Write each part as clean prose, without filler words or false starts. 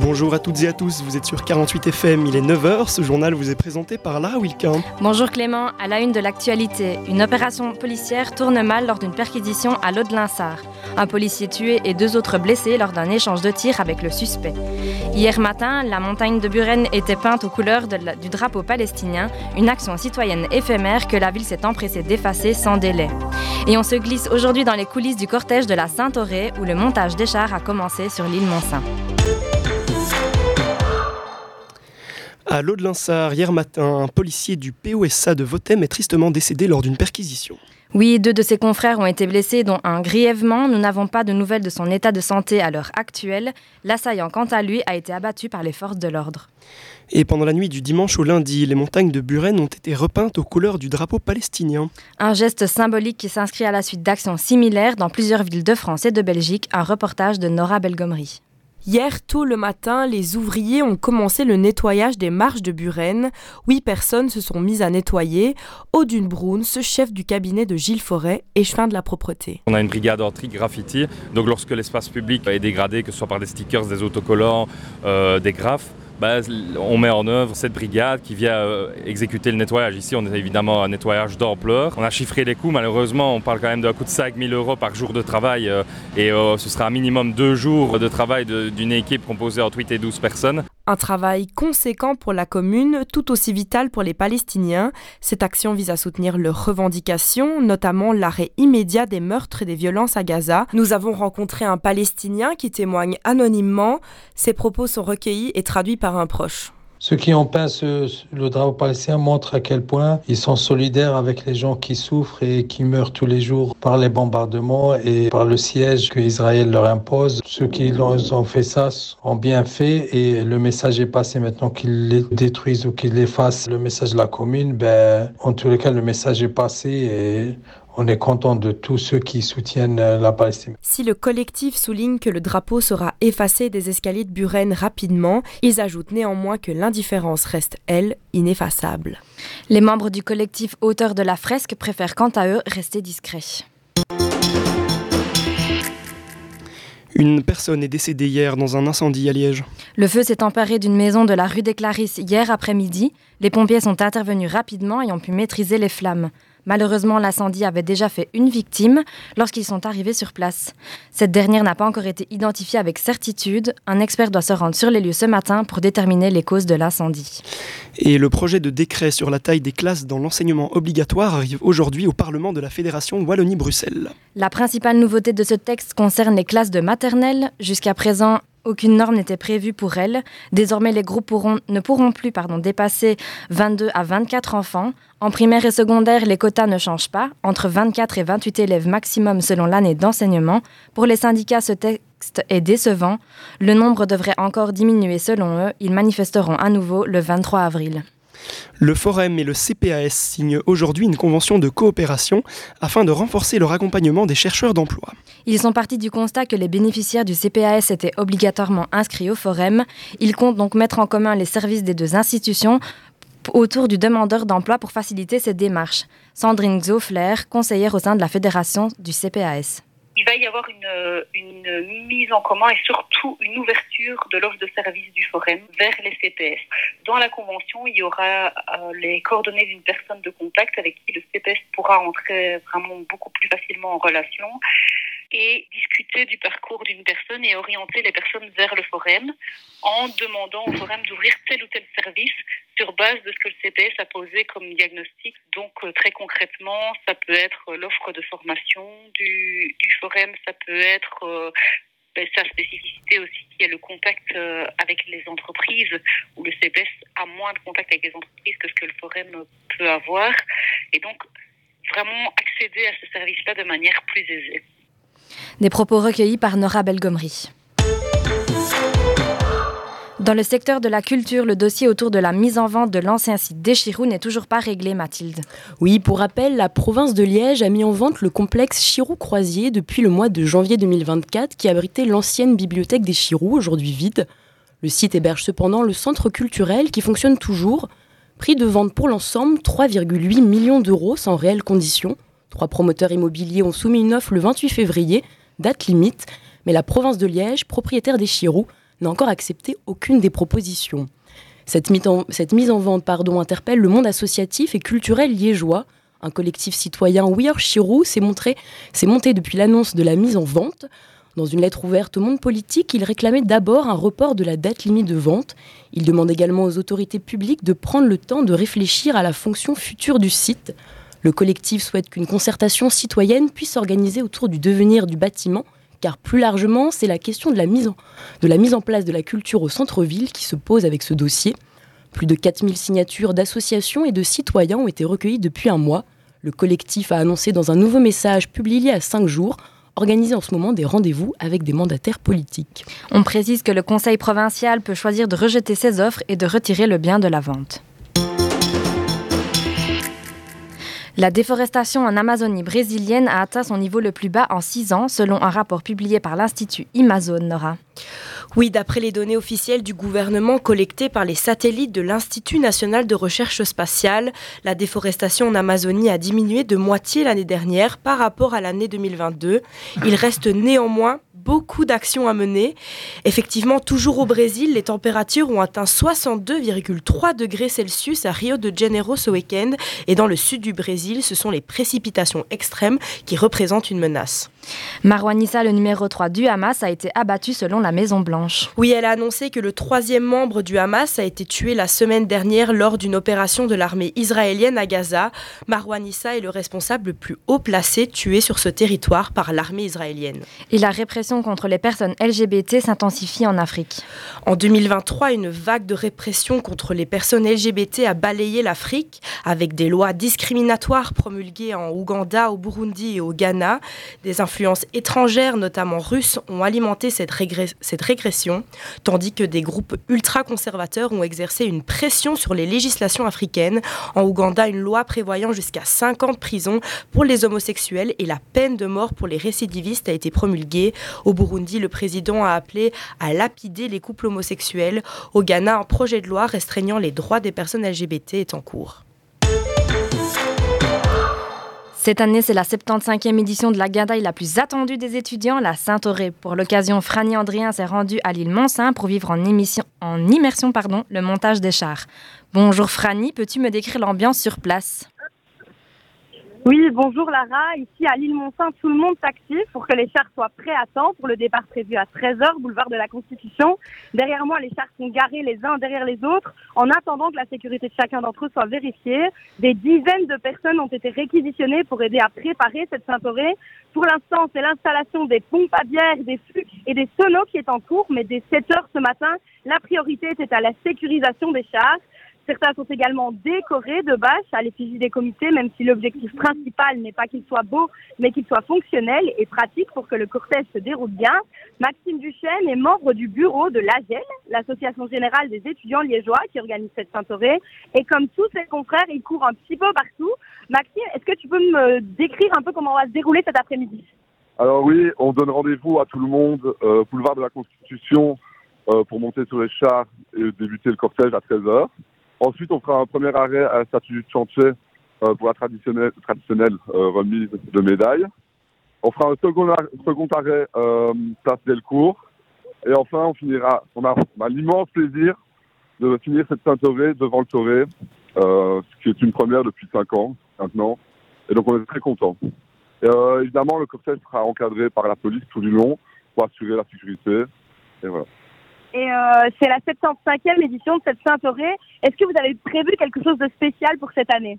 Bonjour à toutes et à tous, vous êtes sur 48 FM, il est 9h, ce journal vous est présenté par Lara Wilkin. Bonjour Clément, à la une de l'actualité, une opération policière tourne mal lors d'une perquisition à Laux-de-Linsart. Un policier tué et 2 autres blessés lors d'un échange de tirs avec le suspect. Hier matin, la montagne de Buren était peinte aux couleurs du drapeau palestinien, une action citoyenne éphémère que la ville s'est empressée d'effacer sans délai. Et on se glisse aujourd'hui dans les coulisses du cortège de la Saint-Auré où le montage des chars a commencé sur l'île Mont-Saint. À Laux-de-Linsart, hier matin, un policier du POSA de Vothem est tristement décédé lors d'une perquisition. Oui, 2 de ses confrères ont été blessés, dont un grièvement. Nous n'avons pas de nouvelles de son état de santé à l'heure actuelle. L'assaillant, quant à lui, a été abattu par les forces de l'ordre. Et pendant la nuit du dimanche au lundi, les montagnes de Buren ont été repeintes aux couleurs du drapeau palestinien. Un geste symbolique qui s'inscrit à la suite d'actions similaires dans plusieurs villes de France et de Belgique. Un reportage de Nora Belgomri. Hier, tôt le matin, les ouvriers ont commencé le nettoyage des marches de Buren. 8 personnes se sont mises à nettoyer. Audune Bruns, chef du cabinet de Gilles Forêt, échevin de la propreté. On a une brigade anti-graffiti, donc lorsque l'espace public est dégradé, que ce soit par des stickers, des autocollants, des graphes, on met en œuvre cette brigade qui vient exécuter le nettoyage. Ici, on a évidemment un nettoyage d'ampleur. On a chiffré les coûts, malheureusement, on parle quand même d'un coût de 5 000 € par jour de travail et ce sera un minimum 2 jours de travail d'une équipe composée entre 8 et 12 personnes. Un travail conséquent pour la commune, tout aussi vital pour les Palestiniens. Cette action vise à soutenir leurs revendications, notamment l'arrêt immédiat des meurtres et des violences à Gaza. Nous avons rencontré un Palestinien qui témoigne anonymement. Ses propos sont recueillis et traduits par un proche. Ceux qui ont peint le drapeau palestinien montrent à quel point ils sont solidaires avec les gens qui souffrent et qui meurent tous les jours par les bombardements et par le siège qu'Israël leur impose. Ceux qui ont fait ça ont bien fait et le message est passé. Maintenant qu'ils les détruisent ou qu'ils l'effacent, le message de la commune, en tous les cas, le message est passé et on est content de tous ceux qui soutiennent la Palestine. Si le collectif souligne que le drapeau sera effacé des escaliers de Buren rapidement, ils ajoutent néanmoins que l'indifférence reste, elle, ineffaçable. Les membres du collectif auteurs de la fresque préfèrent quant à eux rester discrets. Une personne est décédée hier dans un incendie à Liège. Le feu s'est emparé d'une maison de la rue des Clarisses hier après-midi. Les pompiers sont intervenus rapidement et ont pu maîtriser les flammes. Malheureusement, l'incendie avait déjà fait une victime lorsqu'ils sont arrivés sur place. Cette dernière n'a pas encore été identifiée avec certitude. Un expert doit se rendre sur les lieux ce matin pour déterminer les causes de l'incendie. Et le projet de décret sur la taille des classes dans l'enseignement obligatoire arrive aujourd'hui au Parlement de la Fédération Wallonie-Bruxelles. La principale nouveauté de ce texte concerne les classes de maternelle. Jusqu'à présent, aucune norme n'était prévue pour elles. Désormais, les groupes ne pourront plus dépasser 22 à 24 enfants. En primaire et secondaire, les quotas ne changent pas, entre 24 et 28 élèves maximum selon l'année d'enseignement. Pour les syndicats, ce texte est décevant. Le nombre devrait encore diminuer selon eux. Ils manifesteront à nouveau le 23 avril. Le Forum et le CPAS signent aujourd'hui une convention de coopération afin de renforcer leur accompagnement des chercheurs d'emploi. Ils sont partis du constat que les bénéficiaires du CPAS étaient obligatoirement inscrits au Forum. Ils comptent donc mettre en commun les services des 2 institutions autour du demandeur d'emploi pour faciliter ces démarches. Sandrine Zofler, conseillère au sein de la fédération du CPAS. Il va y avoir une mise en commun et surtout une ouverture de l'offre de services du Forum vers les CPS. Dans la convention, il y aura les coordonnées d'une personne de contact avec qui le CPS pourra entrer vraiment beaucoup plus facilement en relation et discuter du parcours d'une personne et orienter les personnes vers le Forum en demandant au Forum d'ouvrir tel ou tel service sur base de ce que le CPS a posé comme diagnostic. Donc très concrètement, ça peut être l'offre de formation du Forum, ça peut être sa spécificité aussi qui est le contact avec les entreprises, où le CPS a moins de contact avec les entreprises que ce que le Forum peut avoir. Et donc vraiment accéder à ce service-là de manière plus aisée. Des propos recueillis par Nora Belgomri. Dans le secteur de la culture, le dossier autour de la mise en vente de l'ancien site des Chirous n'est toujours pas réglé, Mathilde. Oui, pour rappel, la province de Liège a mis en vente le complexe Chirou-Croisier depuis le mois de janvier 2024 qui abritait l'ancienne bibliothèque des Chirous, aujourd'hui vide. Le site héberge cependant le centre culturel qui fonctionne toujours. Prix de vente pour l'ensemble, 3,8 millions d'euros sans réelles conditions. 3 promoteurs immobiliers ont soumis une offre le 28 février, date limite, mais la province de Liège, propriétaire des Chirous, n'a encore accepté aucune des propositions. Cette mise en vente interpelle le monde associatif et culturel liégeois. Un collectif citoyen We Are Chirou s'est monté depuis l'annonce de la mise en vente. Dans une lettre ouverte au monde politique, il réclamait d'abord un report de la date limite de vente. Il demande également aux autorités publiques de prendre le temps de réfléchir à la fonction future du site. Le collectif souhaite qu'une concertation citoyenne puisse s'organiser autour du devenir du bâtiment, car plus largement, c'est la question de la mise en place de la culture au centre-ville qui se pose avec ce dossier. Plus de 4000 signatures d'associations et de citoyens ont été recueillies depuis un mois. Le collectif a annoncé dans un nouveau message publié il y a 5 jours, organiser en ce moment des rendez-vous avec des mandataires politiques. On précise que le Conseil provincial peut choisir de rejeter ses offres et de retirer le bien de la vente. La déforestation en Amazonie brésilienne a atteint son niveau le plus bas en 6 ans, selon un rapport publié par l'Institut Amazon, Nora. Oui, d'après les données officielles du gouvernement collectées par les satellites de l'Institut national de recherche spatiale, la déforestation en Amazonie a diminué de moitié l'année dernière par rapport à l'année 2022. Il reste néanmoins beaucoup d'actions à mener. Effectivement, toujours au Brésil, les températures ont atteint 62,3 degrés Celsius à Rio de Janeiro ce week-end. Et dans le sud du Brésil, ce sont les précipitations extrêmes qui représentent une menace. Marwan Issa, le numéro 3 du Hamas, a été abattu selon la Maison-Blanche. Oui, elle a annoncé que le 3e membre du Hamas a été tué la semaine dernière lors d'une opération de l'armée israélienne à Gaza. Marwan Issa est le responsable le plus haut placé tué sur ce territoire par l'armée israélienne. Et la répression contre les personnes LGBT s'intensifie en Afrique. En 2023, une vague de répression contre les personnes LGBT a balayé l'Afrique avec des lois discriminatoires promulguées en Ouganda, au Burundi et au Ghana. Des influences étrangères, notamment russes, ont alimenté cette régression, tandis que des groupes ultra-conservateurs ont exercé une pression sur les législations africaines. En Ouganda, une loi prévoyant jusqu'à 5 ans de prison pour les homosexuels et la peine de mort pour les récidivistes a été promulguée. Au Burundi, le président a appelé à lapider les couples homosexuels. Au Ghana, un projet de loi restreignant les droits des personnes LGBT est en cours. Cette année, c'est la 75e édition de la Gadaï la plus attendue des étudiants, la Saint-Auré. Pour l'occasion, Franny Andrien s'est rendue à l'île Montsaint pour vivre en immersion, le montage des chars. Bonjour Franny, peux-tu me décrire l'ambiance sur place ? Oui, bonjour Lara. Ici à l'île Montsaint, tout le monde s'active pour que les chars soient prêts à temps pour le départ prévu à 13h, boulevard de la Constitution. Derrière moi, les chars sont garés les uns derrière les autres en attendant que la sécurité de chacun d'entre eux soit vérifiée. Des dizaines de personnes ont été réquisitionnées pour aider à préparer cette Saint-Auré. Pour l'instant, c'est l'installation des pompes à bière, des fûts et des tonneaux qui est en cours, mais dès 7h ce matin, la priorité était à la sécurisation des chars. Certains sont également décorés de bâches à l'effigie des comités, même si l'objectif principal n'est pas qu'il soit beau, mais qu'il soit fonctionnel et pratique pour que le cortège se déroule bien. Maxime Duchesne est membre du bureau de l'AGEL, l'Association Générale des Étudiants Liégeois, qui organise cette Saint-Auré. Et comme tous ses confrères, il court un petit peu partout. Maxime, est-ce que tu peux me décrire un peu comment va se dérouler cet après-midi ? Alors oui, on donne rendez-vous à tout le monde, boulevard de la Constitution, pour monter sur les chars et débuter le cortège à 13h. Ensuite, on fera un premier arrêt à la statue de chantier pour la traditionnelle remise de médailles. On fera un second arrêt place Delcourt. Et enfin, on a l'immense plaisir de finir cette Saint-Auré devant le Toré, ce qui est une première depuis 5 ans maintenant. Et donc, on est très contents. Évidemment, le cortège sera encadré par la police tout du long pour assurer la sécurité. Et voilà. Et c'est la 75e édition de cette Saint-Auré. Est-ce que vous avez prévu quelque chose de spécial pour cette année ?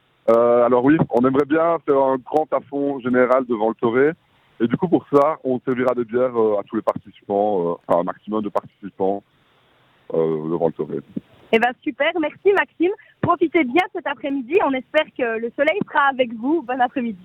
Alors oui, on aimerait bien faire un grand plafond général devant le Toré. Et du coup, pour ça, on servira des bières à tous les participants, un maximum de participants devant le Toré. Eh bien super, merci Maxime. Profitez bien cet après-midi. On espère que le soleil sera avec vous. Bon après-midi.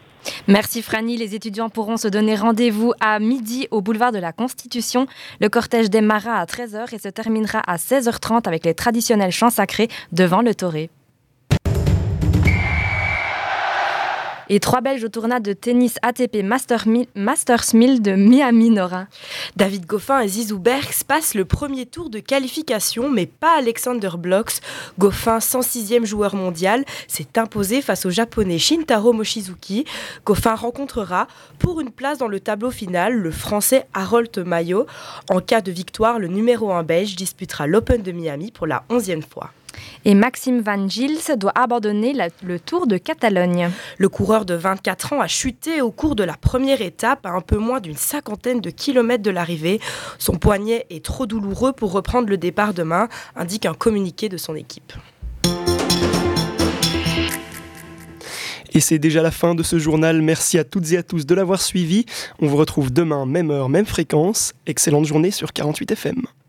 Merci Franny, les étudiants pourront se donner rendez-vous à midi au boulevard de la Constitution. Le cortège démarrera à 13h et se terminera à 16h30 avec les traditionnels chants sacrés devant le Toré. Et 3 Belges au tournoi de tennis ATP Masters 1000 de Miami, Nora. David Goffin et Zizou Bergs passent le premier tour de qualification, mais pas Alexander Blocks. Goffin, 106e joueur mondial, s'est imposé face au japonais Shintaro Mochizuki. Goffin rencontrera, pour une place dans le tableau final, le français Harold Maillot. En cas de victoire, le numéro 1 belge disputera l'Open de Miami pour la 11e fois. Et Maxime Van Gils doit abandonner le Tour de Catalogne. Le coureur de 24 ans a chuté au cours de la première étape à un peu moins d'une 50aine de kilomètres de l'arrivée. Son poignet est trop douloureux pour reprendre le départ demain, indique un communiqué de son équipe. Et c'est déjà la fin de ce journal. Merci à toutes et à tous de l'avoir suivi. On vous retrouve demain, même heure, même fréquence. Excellente journée sur 48 FM.